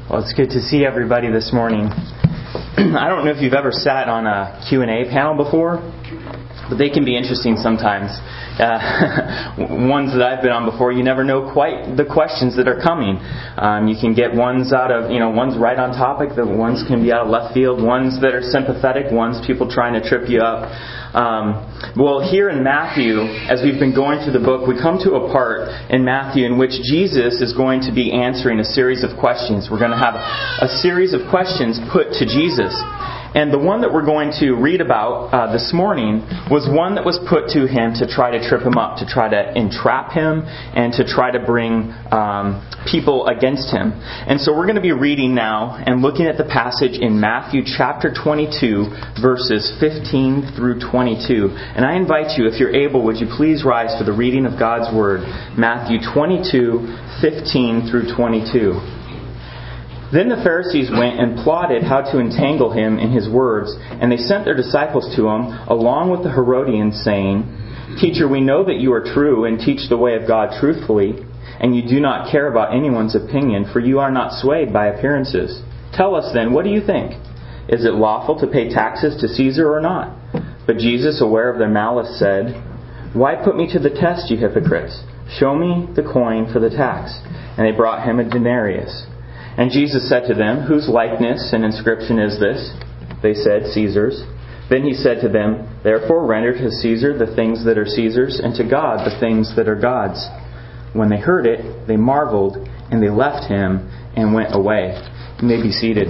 Well, it's good to see everybody this morning. I don't know if you've ever sat on a Q&A panel before, but they can be interesting sometimes. Ones that I've been on before, you never know quite the questions that are coming. You can get ones out of, ones right on topic, the ones can be out of left field, ones that are sympathetic, ones people trying to trip you up. Well, here in Matthew, as we've been going through the book, we come to a part in Matthew in which Jesus is going to be answering a series of questions. We're going to have a series of questions put to Jesus. And the one that we're going to read about this morning was one that was put to him to try to trip him up, to try to entrap him, and to try to bring people against him. And so we're going to be reading now and looking at the passage in Matthew chapter 22, verses 15 through 22. And I invite you, if you're able, would you please rise for the reading of God's Word, Matthew 22, 15 through 22. Then the Pharisees went and plotted how to entangle him in his words, and they sent their disciples to him, along with the Herodians, saying, "Teacher, we know that you are true and teach the way of God truthfully, and you do not care about anyone's opinion, for you are not swayed by appearances. Tell us then, what do you think? Is it lawful to pay taxes to Caesar or not?" But Jesus, aware of their malice, said, "Why put me to the test, you hypocrites? Show me the coin for the tax." And they brought him a denarius. And Jesus said to them, "Whose likeness and inscription is this?" They said, "Caesar's." Then he said to them, "Therefore render to Caesar the things that are Caesar's, and to God the things that are God's." When they heard it, they marveled, and they left him and went away. You may be seated.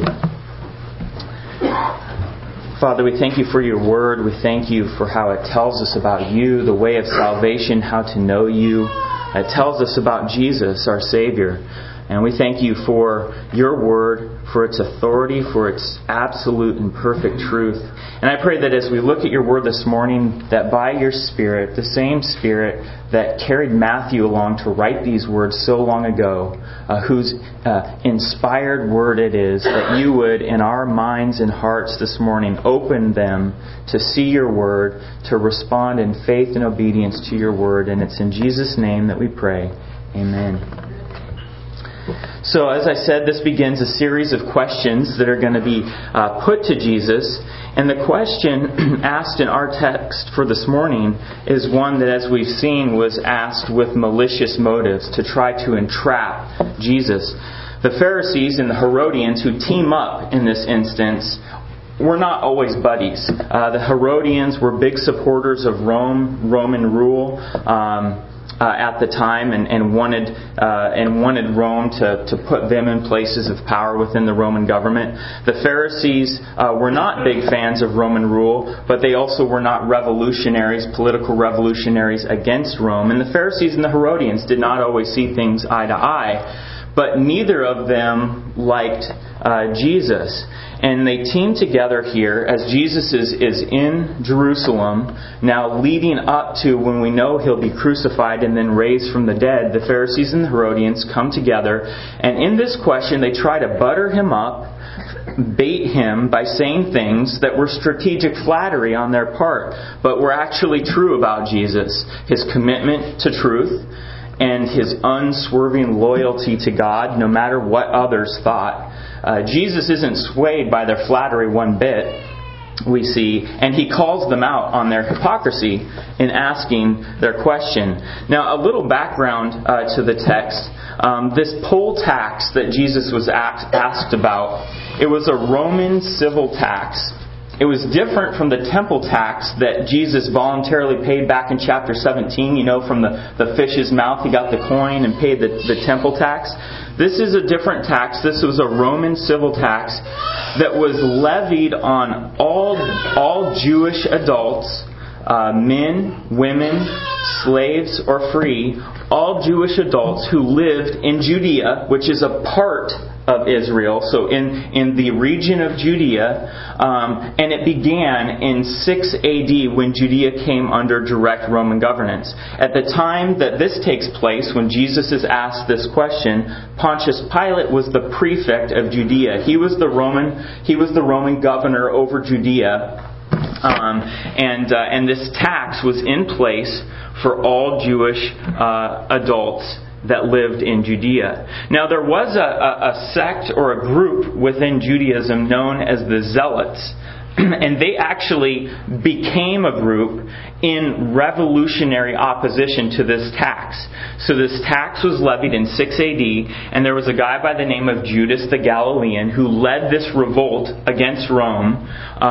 Father, we thank you for your word. We thank you for how it tells us about you, the way of salvation, how to know you. It tells us about Jesus, our Savior. And we thank you for your word, for its authority, for its absolute and perfect truth. And I pray that as we look at your word this morning, that by your Spirit, the same Spirit that carried Matthew along to write these words so long ago, whose inspired word it is, that you would, in our minds and hearts this morning, open them to see your word, to respond in faith and obedience to your word. And it's in Jesus' name that we pray. Amen. So, as I said, this begins a series of questions that are going to be put to Jesus. And the question asked in our text for this morning is one that, as we've seen, was asked with malicious motives to try to entrap Jesus. The Pharisees and the Herodians, who team up in this instance, were not always buddies. The Herodians were big supporters of Roman rule. At the time, and wanted Rome to put them in places of power within the Roman government. The Pharisees were not big fans of Roman rule, but they also were not revolutionaries, political revolutionaries against Rome. And the Pharisees and the Herodians did not always see things eye to eye, but neither of them liked Jesus. And they team together here as Jesus is in Jerusalem, now leading up to when we know He'll be crucified and then raised from the dead. The Pharisees and the Herodians come together, and in this question they try to butter Him up, bait Him by saying things that were strategic flattery on their part, but were actually true about Jesus. His commitment to truth and His unswerving loyalty to God, no matter what others thought. Jesus isn't swayed by their flattery one bit, we see, and He calls them out on their hypocrisy in asking their question. Now, a little background to the text. This poll tax that Jesus was asked about, it was a Roman civil tax. It was different from the temple tax that Jesus voluntarily paid back in chapter 17. From the fish's mouth, He got the coin and paid the temple tax. This is a different tax. This was a Roman civil tax that was levied on all Jewish adults, men, women, slaves, or free, all Jewish adults who lived in Judea, which is a part of Israel, so in the region of Judea, and it began in 6 AD when Judea came under direct Roman governance. At the time that this takes place, when Jesus is asked this question, Pontius Pilate was the prefect of Judea. He was the Roman governor over Judea. And this tax was in place for all Jewish adults that lived in Judea. Now there was a sect or a group within Judaism known as the Zealots. And they actually became a group in revolutionary opposition to this tax. So this tax was levied in 6 AD, and there was a guy by the name of Judas the Galilean who led this revolt against Rome,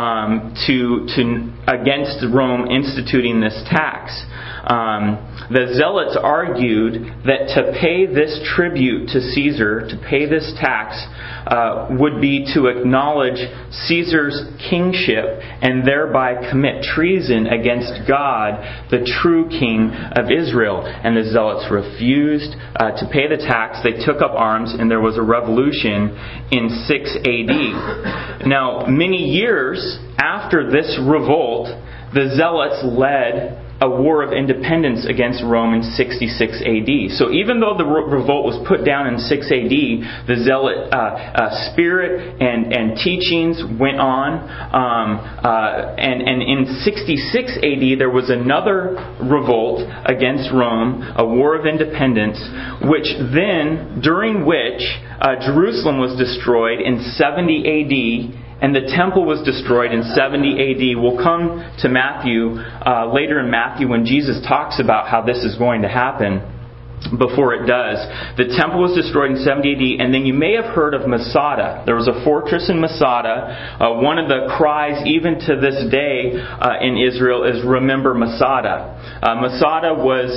against Rome instituting this tax. The Zealots argued that to pay this tribute to Caesar, to pay this tax, would be to acknowledge Caesar's kingship and thereby commit treason against God, the true king of Israel. And the Zealots refused to pay the tax. They took up arms, and there was a revolution in 6 AD. Now, many years after this revolt, the Zealots led a war of independence against Rome in 66 AD. So even though the revolt was put down in 6 AD, the Zealot spirit and teachings went on. And in 66 AD, there was another revolt against Rome, a war of independence, during which Jerusalem was destroyed in 70 AD. And the temple was destroyed in 70 AD. We'll come to Matthew later in Matthew when Jesus talks about how this is going to happen. Before it does, the temple was destroyed in 70 AD, and then you may have heard of Masada. There was a fortress in Masada. One of the cries, even to this day in Israel, is "Remember Masada." Masada was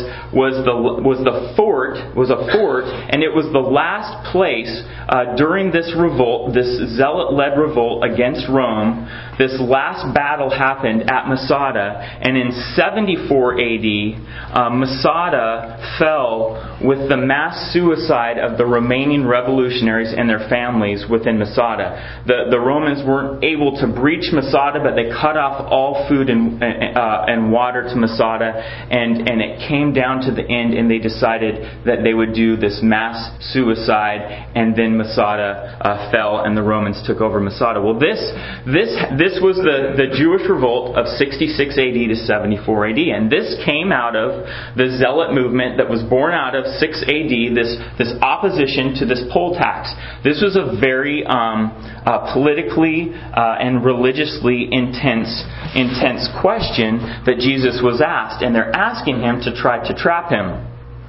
a fort, and it was the last place during this revolt, this zealot-led revolt against Rome. This last battle happened at Masada, and in 74 AD, Masada fell with the mass suicide of the remaining revolutionaries and their families within Masada. The Romans weren't able to breach Masada, but they cut off all food and water to Masada, and it came down to the end, and they decided that they would do this mass suicide, and then Masada fell, and the Romans took over Masada. Well, this was the Jewish revolt of 66 AD to 74 AD, and this came out of the Zealot movement that was born out of 6 AD, this opposition to this poll tax. This was a very politically and religiously intense question that Jesus was asked, and they're asking him to try to trap him.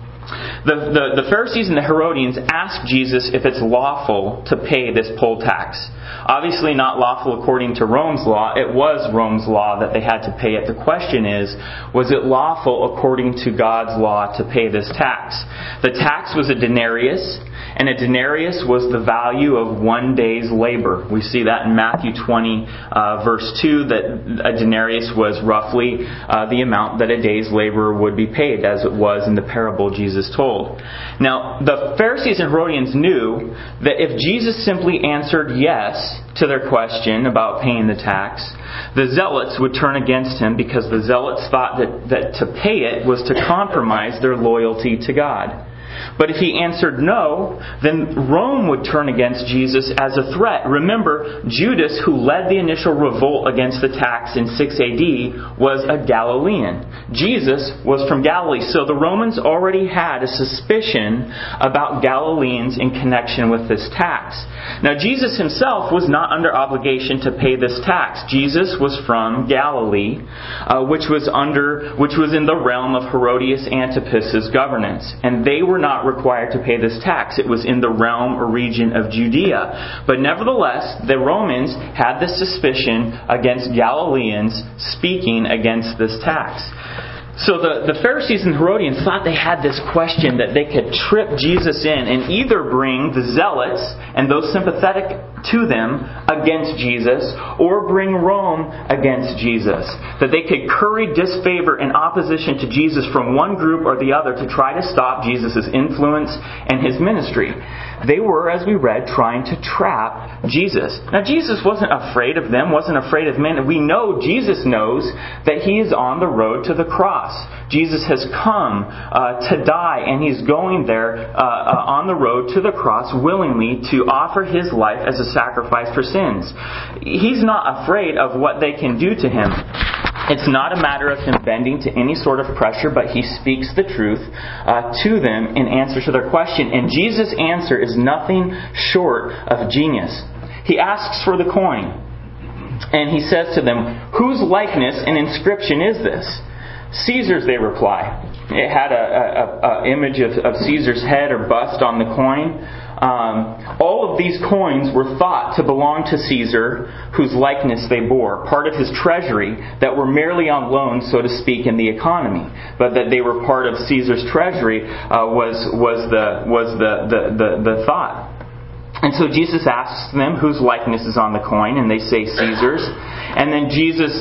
The Pharisees and the Herodians asked Jesus if it's lawful to pay this poll tax. Obviously not lawful according to Rome's law. It was Rome's law that they had to pay it. The question is, was it lawful according to God's law to pay this tax? The tax was a denarius, and a denarius was the value of 1 day's labor. We see that in Matthew 20, verse 2, that a denarius was roughly the amount that a day's labor would be paid, as it was in the parable Jesus told. Now, the Pharisees and Herodians knew that if Jesus simply answered yes to their question about paying the tax, the Zealots would turn against him, because the Zealots thought that to pay it was to compromise their loyalty to God. But if he answered no, then Rome would turn against Jesus as a threat. Remember, Judas, who led the initial revolt against the tax in 6 AD, was a Galilean. Jesus was from Galilee. So the Romans already had a suspicion about Galileans in connection with this tax. Now, Jesus himself was not under obligation to pay this tax. Jesus was from Galilee, which was in the realm of Herodias Antipas's governance. And they were not required to pay this tax. It was in the realm or region of Judea. But nevertheless, the Romans had this suspicion against Galileans speaking against this tax. So the Pharisees and Herodians thought they had this question that they could trip Jesus in and either bring the Zealots and those sympathetic to them against Jesus, or bring Rome against Jesus. That they could curry disfavor and opposition to Jesus from one group or the other to try to stop Jesus' influence and his ministry. They were, as we read, trying to trap Jesus. Now, Jesus wasn't afraid of them, wasn't afraid of men. We know Jesus knows that He is on the road to the cross. Jesus has come to die, and He's going there on the road to the cross willingly to offer His life as a sacrifice for sins. He's not afraid of what they can do to Him. It's not a matter of him bending to any sort of pressure, but he speaks the truth to them in answer to their question. And Jesus' answer is nothing short of genius. He asks for the coin. And he says to them, "Whose likeness and inscription is this?" "Caesar's," they reply. It had an image of Caesar's head or bust on the coin. All of these coins were thought to belong to Caesar, whose likeness they bore, part of his treasury, that were merely on loan, so to speak, in the economy. But that they were part of Caesar's treasury was the thought. And so Jesus asks them whose likeness is on the coin, and they say Caesar's. And then Jesus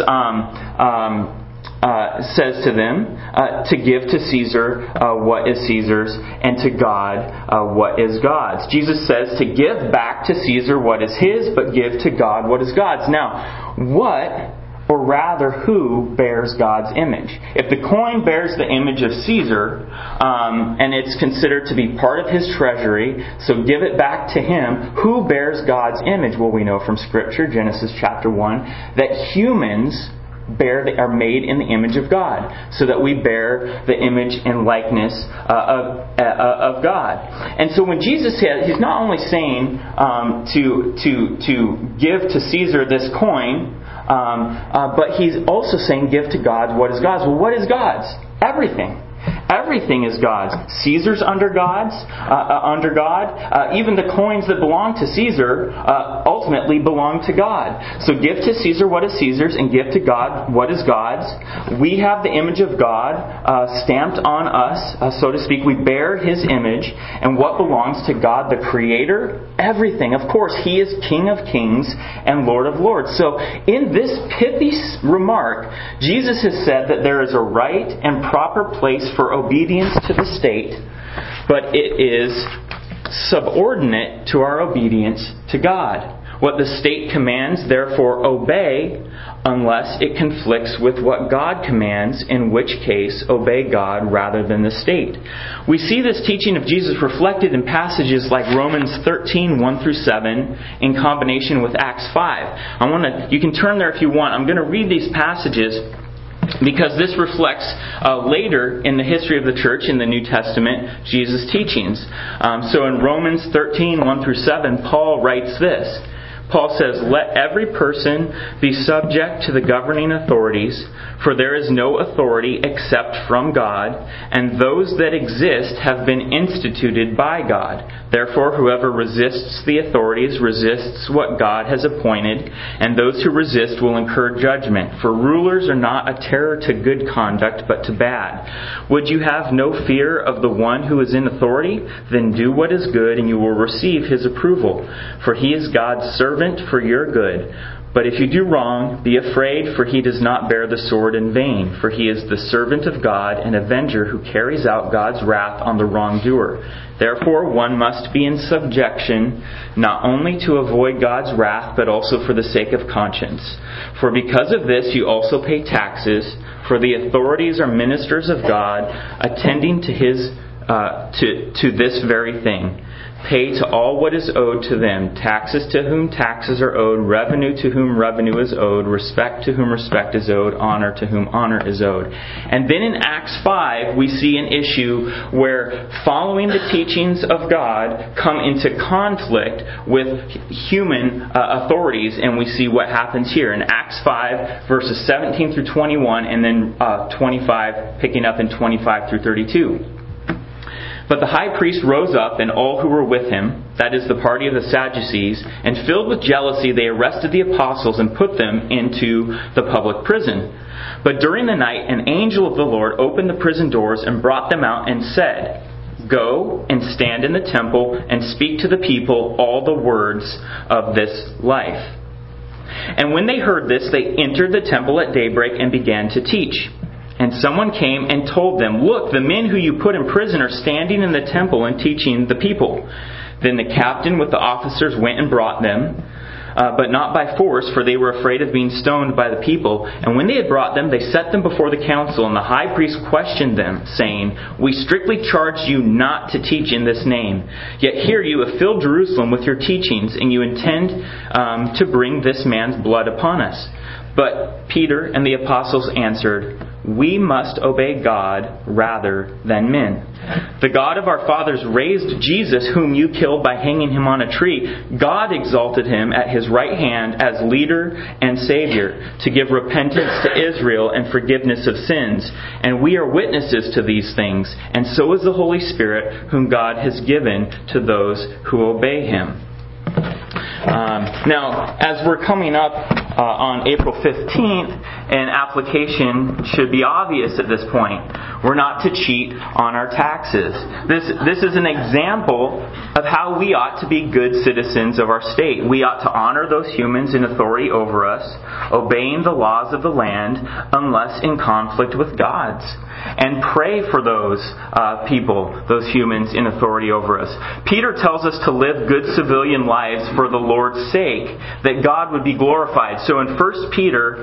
says to them to give to Caesar what is Caesar's, and to God what is God's. Jesus says to give back to Caesar what is his, but give to God what is God's. Now, what, or rather who, bears God's image? If the coin bears the image of Caesar, and it's considered to be part of his treasury, so give it back to him, who bears God's image? Well, we know from Scripture, Genesis chapter 1, that humans are made in the image of God, so that we bear the image and likeness of God. And so when Jesus said, he's not only saying to give to Caesar this coin, but he's also saying give to God what is God's. Well, what is God's? Everything. Everything is God's. Caesar's under God. Even the coins that belong to Caesar ultimately belong to God. So give to Caesar what is Caesar's, and give to God what is God's. We have the image of God stamped on us, so to speak. We bear His image. And what belongs to God, the Creator? Everything. Of course, He is King of Kings and Lord of Lords. So in this pithy remark, Jesus has said that there is a right and proper place for obedience to the state, but it is subordinate to our obedience to God. What the state commands, therefore obey, unless it conflicts with what God commands, in which case obey God rather than the state. We see this teaching of Jesus reflected in passages like Romans 13, 1 through 7, in combination with Acts 5. You can turn there if you want. I'm going to read these passages because this reflects later in the history of the church in the New Testament, Jesus' teachings. So in Romans 13, 1 through 7, Paul writes this. Paul says, "Let every person be subject to the governing authorities, for there is no authority except from God, and those that exist have been instituted by God. Therefore, whoever resists the authorities resists what God has appointed, and those who resist will incur judgment. For rulers are not a terror to good conduct, but to bad. Would you have no fear of the one who is in authority? Then do what is good, and you will receive his approval. For he is God's servant for your good. But if you do wrong, be afraid, for he does not bear the sword in vain. For he is the servant of God, an avenger who carries out God's wrath on the wrongdoer. Therefore, one must be in subjection, not only to avoid God's wrath, but also for the sake of conscience. For because of this you also pay taxes, for the authorities are ministers of God, attending to this very thing. Pay to all what is owed to them, taxes to whom taxes are owed, revenue to whom revenue is owed, respect to whom respect is owed, honor to whom honor is owed." And then in Acts 5, we see an issue where following the teachings of God come into conflict with human authorities, and we see what happens here in Acts 5, verses 17 through 21, and then 25, picking up in 25 through 32. "But the high priest rose up, and all who were with him, that is the party of the Sadducees, and filled with jealousy they arrested the apostles and put them into the public prison. But during the night an angel of the Lord opened the prison doors and brought them out and said, 'Go and stand in the temple and speak to the people all the words of this life.' And when they heard this, they entered the temple at daybreak and began to teach. And someone came and told them, 'Look, the men who you put in prison are standing in the temple and teaching the people.' Then the captain with the officers went and brought them. but not by force, for they were afraid of being stoned by the people. And when they had brought them, they set them before the council, and the high priest questioned them, saying, "We strictly charged you not to teach in this name. Yet here you have filled Jerusalem with your teachings, and you intend to bring this man's blood upon us." But Peter and the apostles answered, "We must obey God rather than men. The God of our fathers raised Jesus, whom you killed by hanging him on a tree. God exalted him at his right hand as leader and Savior, to give repentance to Israel and forgiveness of sins. And we are witnesses to these things, and so is the Holy Spirit, whom God has given to those who obey him." Now, as we're coming up on April 15th, an application should be obvious at this point. We're not to cheat on our taxes. This is an example of how we ought to be good citizens of our state. We ought to honor those humans in authority over us, obeying the laws of the land unless in conflict with God's. And pray for those people, those humans in authority over us. Peter tells us to live good civilian lives for the Lord's sake, that God would be glorified. So in 1 Peter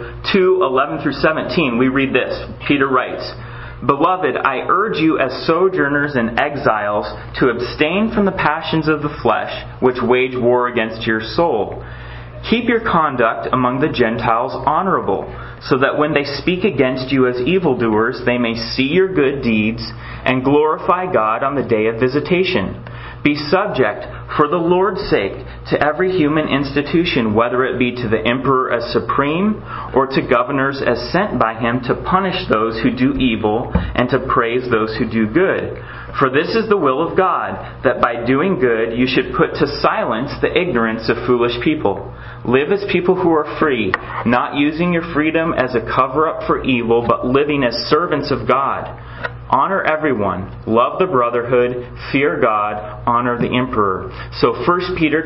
2:11-17, we read this. Peter writes, "Beloved, I urge you as sojourners and exiles to abstain from the passions of the flesh, which wage war against your soul. Keep your conduct among the Gentiles honorable, so that when they speak against you as evildoers, they may see your good deeds and glorify God on the day of visitation. Be subject, for the Lord's sake, to every human institution, whether it be to the emperor as supreme, or to governors as sent by him to punish those who do evil and to praise those who do good. For this is the will of God, that by doing good you should put to silence the ignorance of foolish people. Live as people who are free, not using your freedom as a cover-up for evil, but living as servants of God. Honor everyone, love the brotherhood, fear God, honor the emperor." So 1 Peter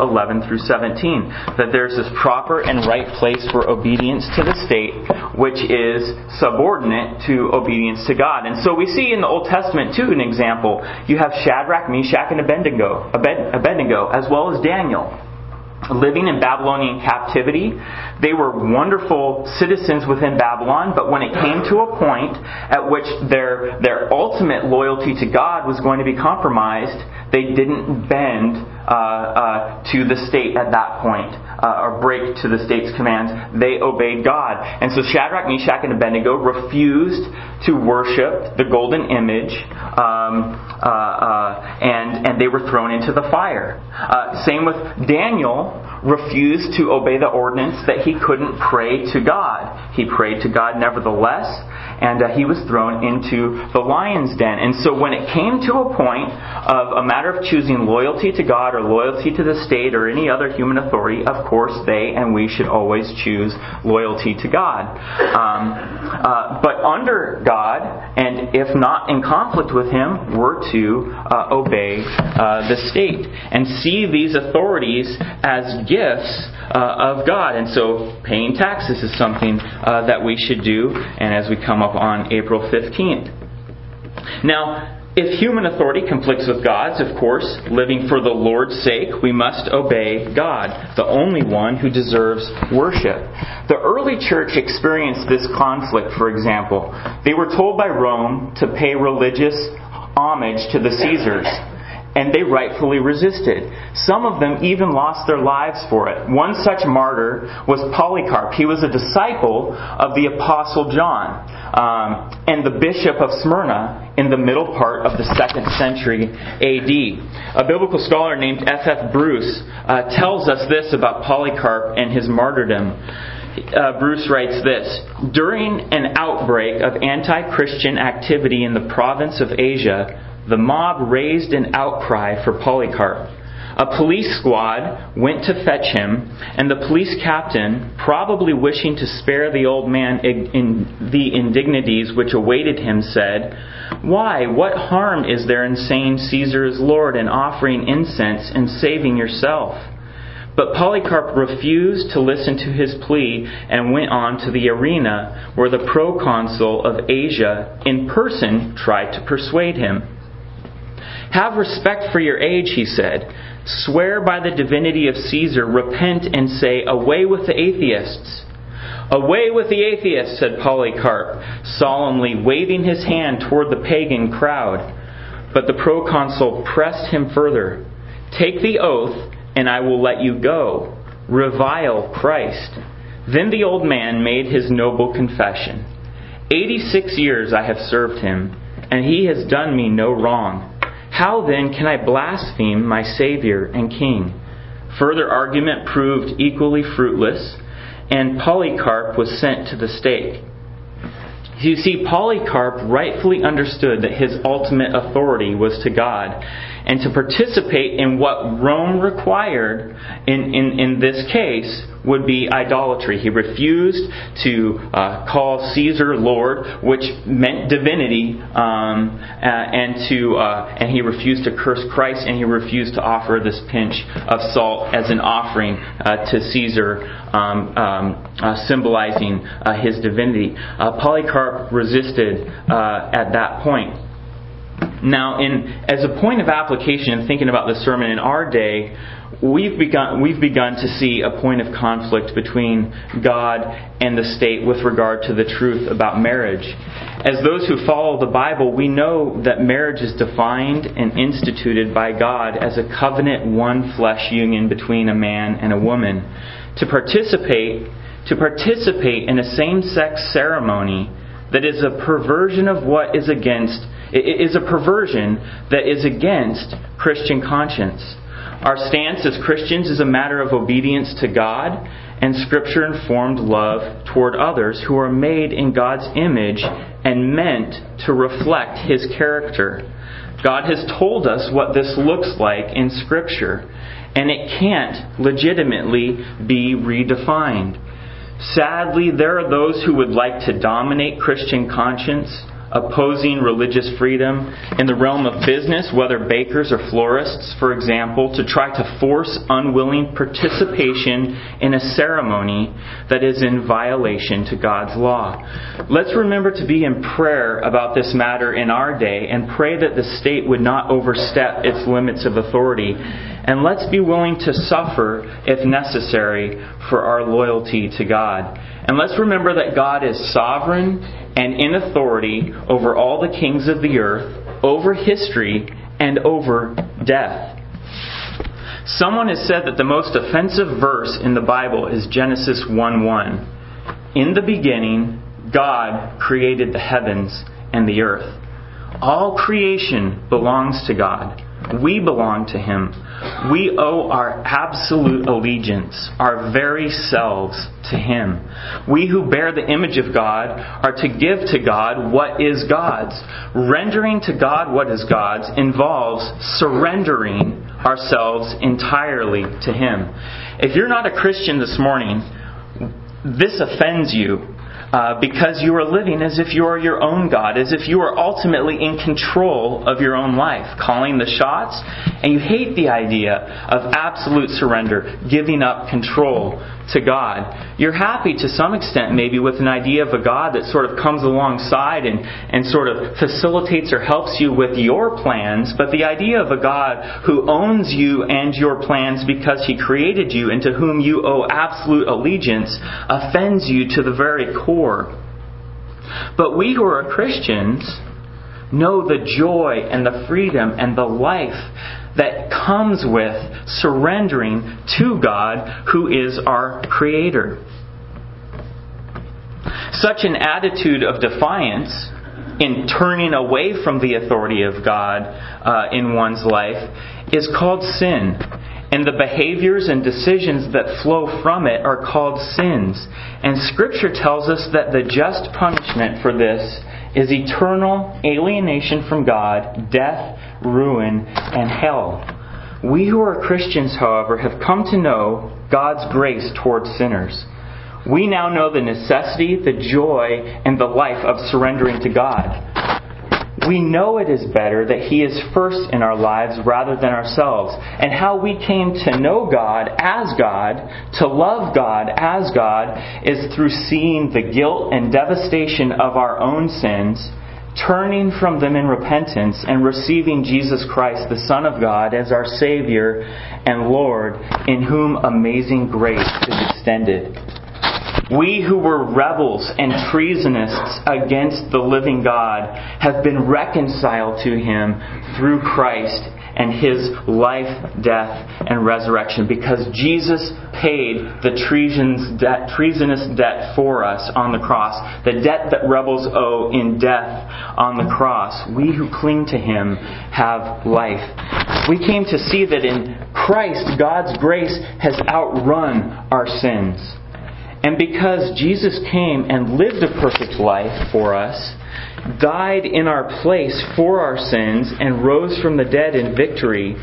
2:11-17, that there's this proper and right place for obedience to the state, which is subordinate to obedience to God. And so we see in the Old Testament too an example. You have Shadrach, Meshach, and Abednego, as well as Daniel, living in Babylonian captivity. They were wonderful citizens within Babylon, but when it came to a point at which their ultimate loyalty to God was going to be compromised, they didn't bend to the state at that point, or break to the state's commands. They obeyed God. And so Shadrach, Meshach, and Abednego refused to worship the golden image, and they were thrown into the fire. Same with Daniel, refused to obey the ordinance that he couldn't pray to God. He prayed to God nevertheless, and he was thrown into the lion's den. And so when it came to a point of a matter of choosing loyalty to God or loyalty to the state or any other human authority, of course they and we should always choose loyalty to God. But under God, and if not in conflict with Him, we're to obey the state and see these authorities as gifts of God. And so paying taxes is something that we should do, and as we come up on April 15th. Now, if human authority conflicts with God's, of course, living for the Lord's sake, we must obey God, the only one who deserves worship. The early church experienced this conflict, for example. They were told by Rome to pay religious homage to the Caesars, and they rightfully resisted. Some of them even lost their lives for it. One such martyr was Polycarp. He was a disciple of the Apostle John and the Bishop of Smyrna in the middle part of the 2nd century A.D. A biblical scholar named F.F. Bruce tells us this about Polycarp and his martyrdom. Bruce writes this: "During an outbreak of anti-Christian activity in the province of Asia, the mob raised an outcry for Polycarp. A police squad went to fetch him, and the police captain, probably wishing to spare the old man the indignities which awaited him, said, 'Why, what harm is there in saying Caesar is Lord and offering incense and saving yourself?' But Polycarp refused to listen to his plea and went on to the arena, where the proconsul of Asia in person tried to persuade him. "Have respect for your age," he said. "Swear by the divinity of Caesar, repent and say, 'Away with the atheists.'" "Away with the atheists," said Polycarp, solemnly waving his hand toward the pagan crowd. But the proconsul pressed him further. "Take the oath, and I will let you go. Revile Christ." Then the old man made his noble confession. 86 years I have served him, and he has done me no wrong. How then can I blaspheme my Savior and King? Further argument proved equally fruitless, and Polycarp was sent to the stake. You see, Polycarp rightfully understood that his ultimate authority was to God, and to participate in what Rome required in this case would be idolatry. He refused to call Caesar Lord, which meant divinity, and he refused to curse Christ, and he refused to offer this pinch of salt as an offering to Caesar, symbolizing his divinity. Polycarp resisted at that point. Now, as a point of application in thinking about the sermon in our day, we've begun to see a point of conflict between God and the state with regard to the truth about marriage. As those who follow the Bible, we know that marriage is defined and instituted by God as a covenant one flesh union between a man and a woman. To participate in a same-sex ceremony that is a perversion of what is against Christian conscience. Our stance as Christians is a matter of obedience to God and Scripture-informed love toward others who are made in God's image and meant to reflect His character. God has told us what this looks like in Scripture, and it can't legitimately be redefined. Sadly, there are those who would like to dominate Christian conscience, opposing religious freedom in the realm of business, whether bakers or florists, for example, to try to force unwilling participation in a ceremony that is in violation to God's law. Let's remember to be in prayer about this matter in our day and pray that the state would not overstep its limits of authority. And let's be willing to suffer, if necessary, for our loyalty to God. And let's remember that God is sovereign and in authority over all the kings of the earth, over history, and over death. Someone has said that the most offensive verse in the Bible is Genesis 1:1. In the beginning, God created the heavens and the earth. All creation belongs to God. We belong to Him. We owe our absolute allegiance, our very selves, to Him. We who bear the image of God are to give to God what is God's. Rendering to God what is God's involves surrendering ourselves entirely to Him. If you're not a Christian this morning, this offends you. Because you are living as if you are your own God, as if you are ultimately in control of your own life, calling the shots, and you hate the idea of absolute surrender, giving up control to God. You're happy to some extent maybe with an idea of a God that sort of comes alongside and sort of facilitates or helps you with your plans, but the idea of a God who owns you and your plans because He created you and to whom you owe absolute allegiance offends you to the very core. But we who are Christians know the joy and the freedom and the life that comes with surrendering to God, who is our Creator. Such an attitude of defiance in turning away from the authority of God in one's life is called sin. And the behaviors and decisions that flow from it are called sins. And Scripture tells us that the just punishment for this is eternal alienation from God, death, ruin, and hell. We who are Christians, however, have come to know God's grace towards sinners. We now know the necessity, the joy, and the life of surrendering to God. We know it is better that He is first in our lives rather than ourselves. And how we came to know God as God, to love God as God, is through seeing the guilt and devastation of our own sins turning from them in repentance and receiving Jesus Christ, the Son of God, as our Savior and Lord, in whom amazing grace is extended. We who were rebels and treasonists against the living God have been reconciled to Him through Christ and His life, death, and resurrection, because Jesus paid the treasonous debt for us on the cross, the debt that rebels owe in death on the cross. We who cling to Him have life. We came to see that in Christ, God's grace has outrun our sins. And because Jesus came and lived a perfect life for us, died in our place for our sins, and rose from the dead in victory,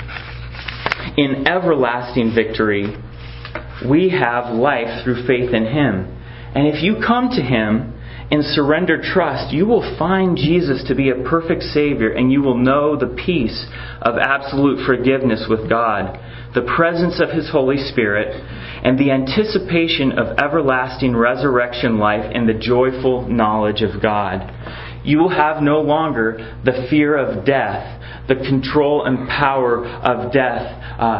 in everlasting victory, we have life through faith in Him. And if you come to Him in surrendered trust, you will find Jesus to be a perfect Savior, and you will know the peace of absolute forgiveness with God, the presence of His Holy Spirit, and the anticipation of everlasting resurrection life and the joyful knowledge of God. You will have no longer the fear of death, the control and power of death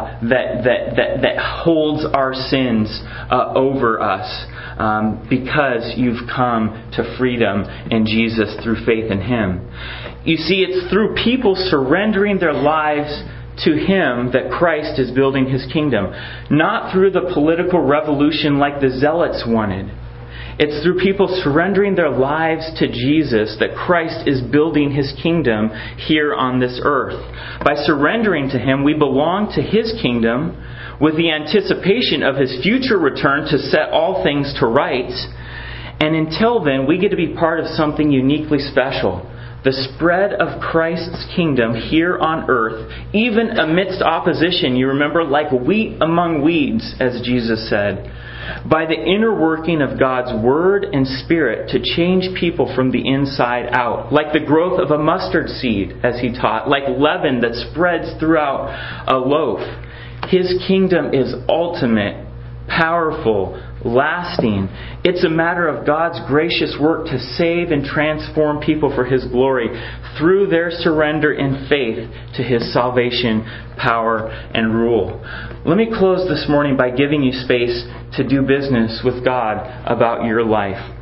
that holds our sins over us, because you've come to freedom in Jesus through faith in Him. You see, it's through people surrendering their lives to Him that Christ is building His kingdom, not through the political revolution like the Zealots wanted. It's through people surrendering their lives to Jesus that Christ is building His kingdom here on this earth. By surrendering to Him, we belong to His kingdom with the anticipation of His future return to set all things to rights. And until then, we get to be part of something uniquely special. The spread of Christ's kingdom here on earth, even amidst opposition, you remember, like wheat among weeds, as Jesus said, by the inner working of God's Word and Spirit to change people from the inside out, like the growth of a mustard seed, as He taught, like leaven that spreads throughout a loaf. His kingdom is ultimate, powerful, lasting. It's a matter of God's gracious work to save and transform people for His glory through their surrender in faith to His salvation, power, and rule. Let me close this morning by giving you space to do business with God about your life.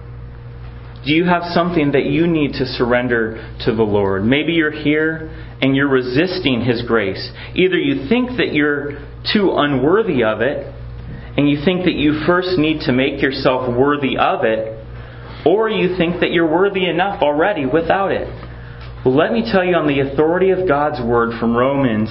Do you have something that you need to surrender to the Lord? Maybe you're here and you're resisting His grace. Either you think that you're too unworthy of it, and you think that you first need to make yourself worthy of it, or you think that you're worthy enough already without it. Well, let me tell you on the authority of God's Word from Romans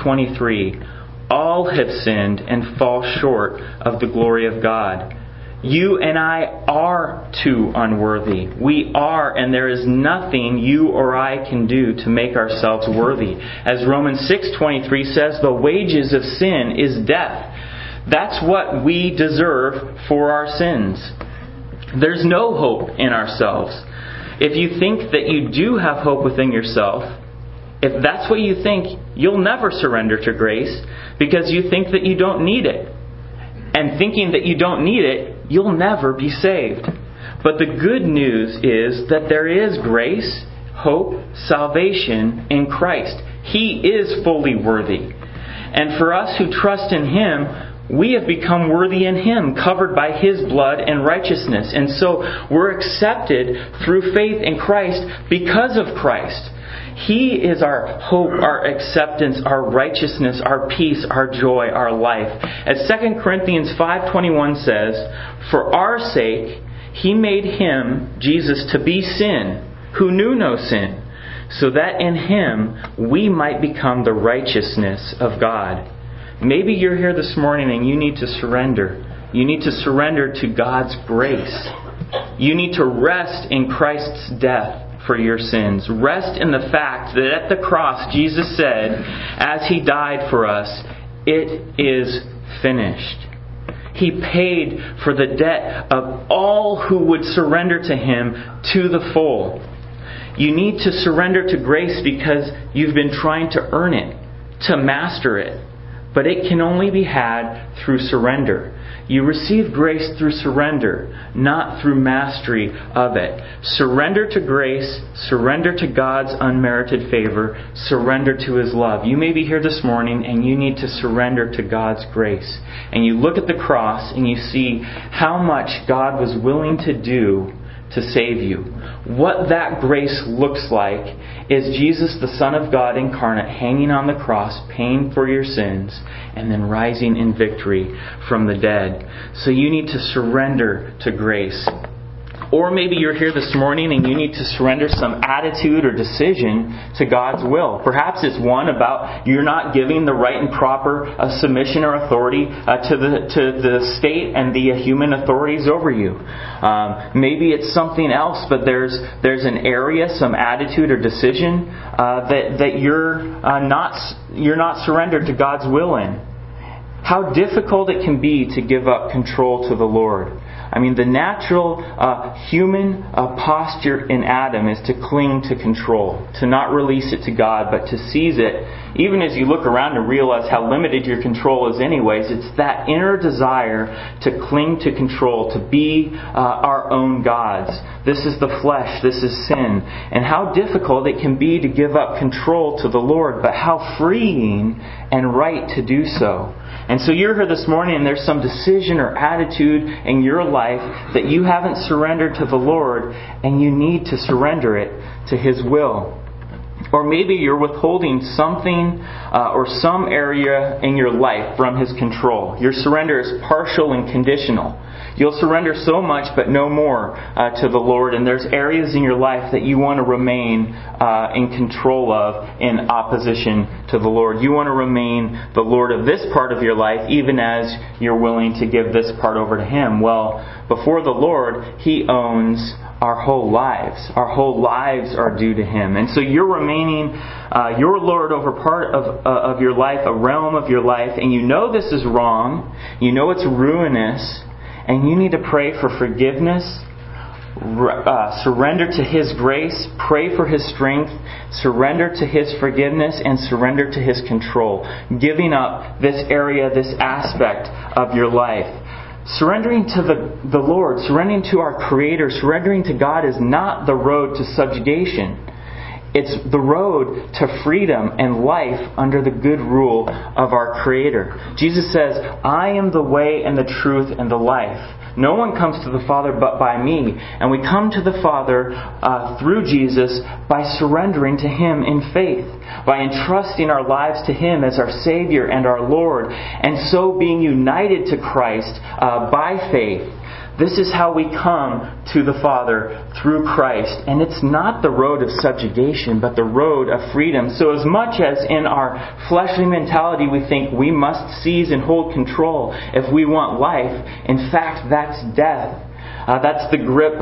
3:23, all have sinned and fall short of the glory of God. You and I are too unworthy. We are, and there is nothing you or I can do to make ourselves worthy. As Romans 6:23 says, the wages of sin is death. That's what we deserve for our sins. There's no hope in ourselves. If you think that you do have hope within yourself, if that's what you think, you'll never surrender to grace because you think that you don't need it. And thinking that you don't need it, you'll never be saved. But the good news is that there is grace, hope, salvation in Christ. He is fully worthy. And for us who trust in Him, we have become worthy in Him, covered by His blood and righteousness. And so we're accepted through faith in Christ because of Christ. He is our hope, our acceptance, our righteousness, our peace, our joy, our life. As 2 Corinthians 5:21 says, for our sake He made Him, Jesus, to be sin, who knew no sin, so that in Him we might become the righteousness of God. Maybe you're here this morning and you need to surrender. You need to surrender to God's grace. You need to rest in Christ's death for your sins. Rest in the fact that at the cross, Jesus said, as He died for us, it is finished. He paid for the debt of all who would surrender to Him to the full. You need to surrender to grace because you've been trying to earn it, to master it. but it can only be had through surrender. You receive grace through surrender, not through mastery of it. Surrender to grace, surrender to God's unmerited favor, surrender to His love. You may be here this morning and you need to surrender to God's grace. And you look at the cross and you see how much God was willing to do to save you. What that grace looks like is Jesus, the Son of God incarnate, hanging on the cross, paying for your sins, and then rising in victory from the dead. So you need to surrender to grace. Or maybe you're here this morning and you need to surrender some attitude or decision to God's will. Perhaps it's one about you're not giving the right and proper submission or authority to the state and the human authorities over you. Maybe it's something else, but there's an area, some attitude or decision that you're not surrendered to God's will in. How difficult it can be to give up control to the Lord. I mean, the natural human posture in Adam is to cling to control, to not release it to God, but to seize it. Even as you look around and realize how limited your control is anyways, it's that inner desire to cling to control, to be our own gods. This is the flesh, this is sin. And how difficult it can be to give up control to the Lord, but how freeing and right to do so. And so you're here this morning and there's some decision or attitude in your life that you haven't surrendered to the Lord, and you need to surrender it to His will. Or maybe you're withholding something or some area in your life from His control. Your surrender is partial and conditional. You'll surrender so much but no more to the Lord. And there's areas in your life that you want to remain in control of in opposition to the Lord. You want to remain the Lord of this part of your life even as you're willing to give this part over to Him. Well, before the Lord, He owns our whole lives. Our whole lives are due to Him. And so you're remaining your Lord over part of your life, a realm of your life, and you know this is wrong. You know it's ruinous. And you need to pray for forgiveness, surrender to His grace, pray for His strength, surrender to His forgiveness, and surrender to His control. Giving up this area, this aspect of your life. Surrendering to the Lord, surrendering to our Creator, surrendering to God is not the road to subjugation. It's the road to freedom and life under the good rule of our Creator. Jesus says, I am the way and the truth and the life. No one comes to the Father but by me. And we come to the Father through Jesus by surrendering to Him in faith, by entrusting our lives to Him as our Savior and our Lord, and so being united to Christ by faith. This is how we come to the Father through Christ. And it's not the road of subjugation, but the road of freedom. So as much as in our fleshly mentality we think we must seize and hold control if we want life, in fact that's death. That's the grip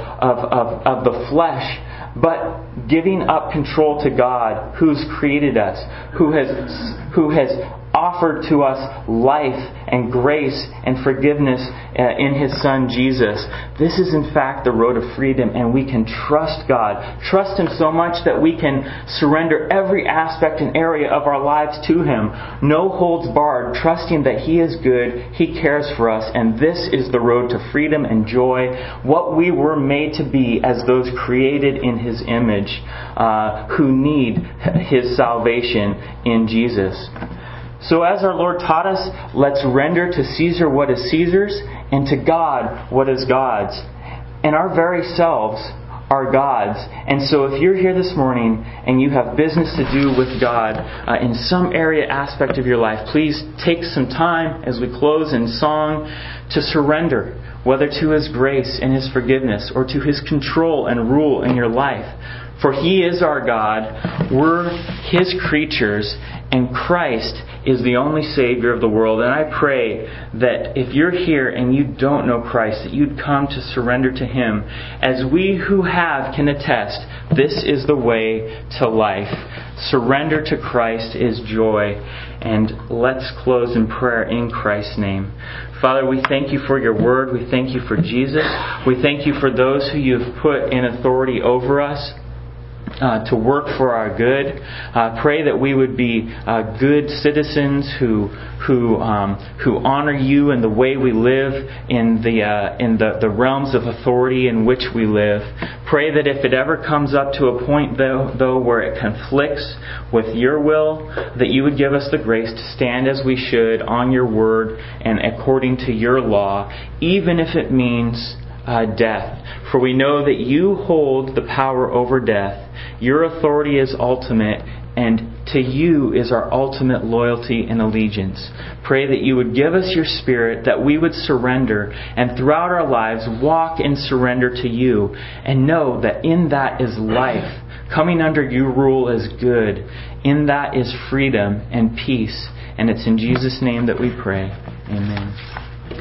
of the flesh. But giving up control to God, who's created us, who has offered to us life and grace and forgiveness in His Son Jesus. This is in fact the road of freedom, and we can trust God. Trust Him so much that we can surrender every aspect and area of our lives to Him. No holds barred, trusting that He is good, He cares for us, and this is the road to freedom and joy, what we were made to be as those created in His image, who need His salvation in Jesus. So as our Lord taught us, let's render to Caesar what is Caesar's, and to God what is God's. And our very selves are God's. And so if you're here this morning and you have business to do with God in some area, aspect of your life, please take some time as we close in song to surrender, whether to His grace and His forgiveness or to His control and rule in your life. For He is our God, we're His creatures, and Christ is the only Savior of the world. And I pray that if you're here and you don't know Christ, that you'd come to surrender to Him. As we who have can attest, this is the way to life. Surrender to Christ is joy. And let's close in prayer in Christ's name. Father, we thank You for Your Word. We thank You for Jesus. We thank You for those who You've put in authority over us. to work for our good. Pray that we would be good citizens who honor You in the way we live, in the realms of authority in which we live. Pray that if it ever comes up to a point though where it conflicts with Your will, that You would give us the grace to stand as we should on Your word and according to Your law, even if it means death. For we know that You hold the power over death. Your authority is ultimate, and to You is our ultimate loyalty and allegiance. Pray that You would give us Your Spirit, that we would surrender, and throughout our lives walk in surrender to You, and know that in that is life. Coming under Your rule is good. In that is freedom and peace. And it's in Jesus' name that we pray. Amen.